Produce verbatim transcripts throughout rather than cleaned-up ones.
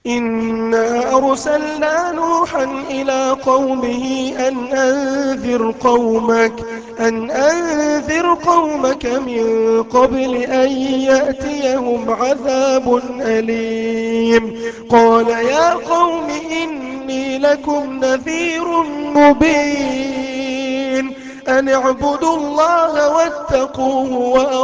إنا أرسلنا نوحا إلى قومه أن أنذر قومك أن أنذر قومك من قبل أن يأتيهم عذاب أليم قال يا قوم إني لكم نذير مبين أن اعبدوا الله واتقوه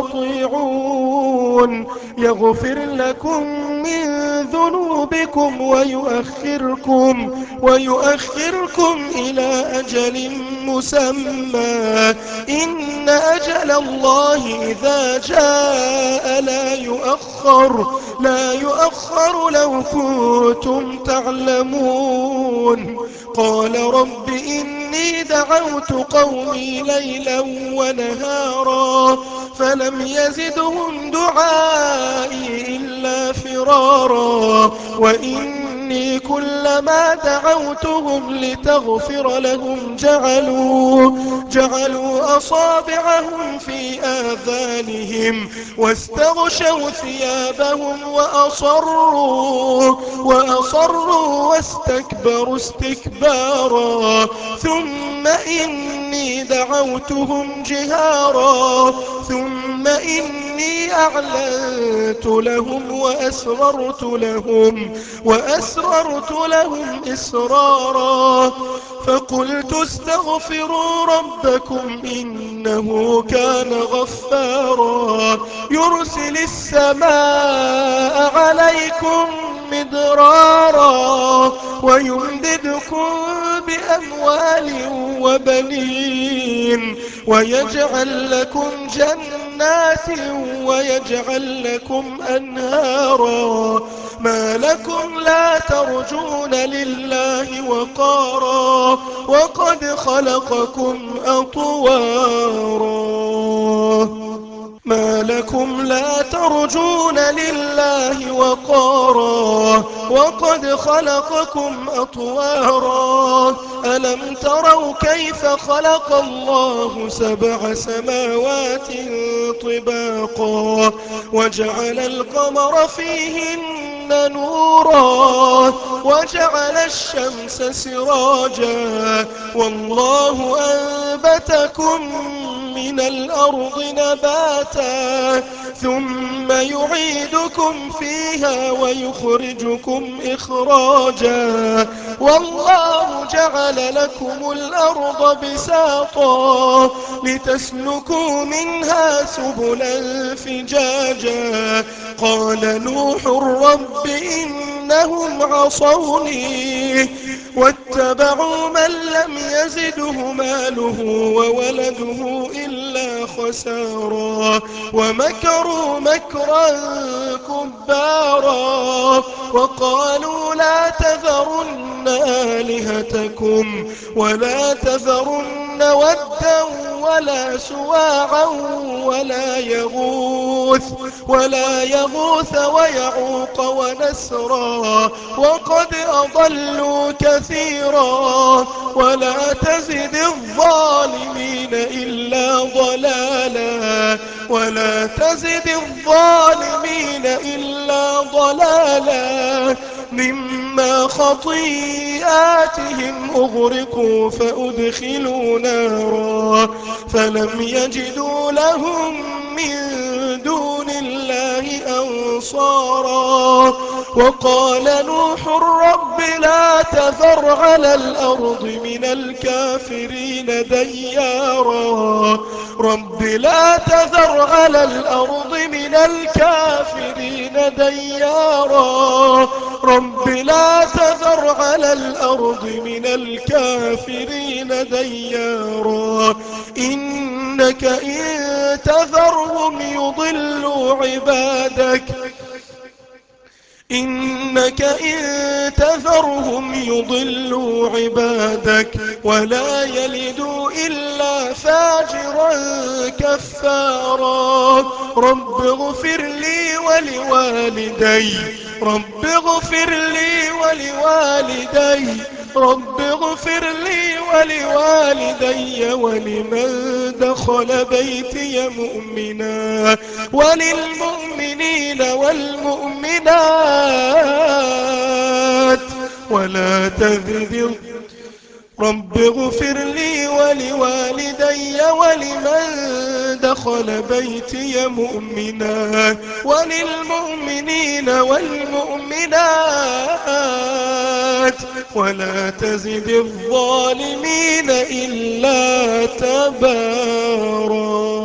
وأطيعون يغفر لكم من ذنوبكم ويؤخركم ويؤخركم إلى أجل مسمى إن أجل الله إذا جاء لا يؤخر لا يؤخر لو كنتم تعلمون قال رب إني دعوت قومي ليلا ونهارا فلم يزدهم دعائي إلا فرارا وإني كلما دعوتهم لتغفر لهم جعلوا جعلوا أصابعهم في آذانهم واستغشوا ثيابهم وأصروا وأصروا واستكبروا استكبارا ثم إني دعوتهم جهارا ثم إني أعلنت لهم وأسررت لهم وأسررت لهم إسرارا فقلت استغفروا ربكم إنه كان غفارا يرسل السماء عليكم مدرارا ويمددكم بأموال وبنين ويجعل لكم جنات ويجعل لكم أنهارا ما لكم لا ترجون لله وقارا وقد خلقكم أطوارا ما لكم لا ترجون لله وقارا وقد خلقكم أطوارا ألم تروا كيف خلق الله سبع سماوات طباقا وجعل القمر فيهن نورا وجعل الشمس سراجا والله أنبتكم من الأرض نباتا ثم يعيدكم فيها ويخرجكم إخراجا والله جعل لكم الأرض بساطا لتسلكوا منها سبلا فجاجا قال نوح رب إنهم عصوني واتبعوا من لم يزده ماله وولده إلا خسارا ومكروا مكرا كبارا وقالوا لا تذرن آلهتكم ولا تذرن ودا ولا سواعا ولا يغوث ولا يغوث ويعوق ونسرا وقد أضلوا كثيرا ولا تزد الظالمين إلا ضلالا ولا تزد الظالمين إلا ضلالا مما خطيئاتهم أغرقوا فأدخلوا نارا فلم يجدوا لهم من دون الله أنصارا وقال نوح رب لا تذر على الأرض من الكافرين ديارا رب لا تذر على الأرض من الكافرين ديارا رب لا تذر على الأرض من الكافرين ديارا إنك إن تذرهم يضلوا عبادك إنك إن تذرهم يضلوا عبادك ولا يلدوا إلا فاجرا كفارا رب اغفر لي ولوالدي رب اغفر لي ولوالدي رب اغفر لي ولوالدي ولمن دخل بيتي مؤمنا وللمؤمنين والمؤمنات ولا تزد رب اغفر لي ولوالدي ولمن دخل بيتي مؤمنا وللمؤمنين والمؤمنات ولا تزد الظالمين إلا تبارا.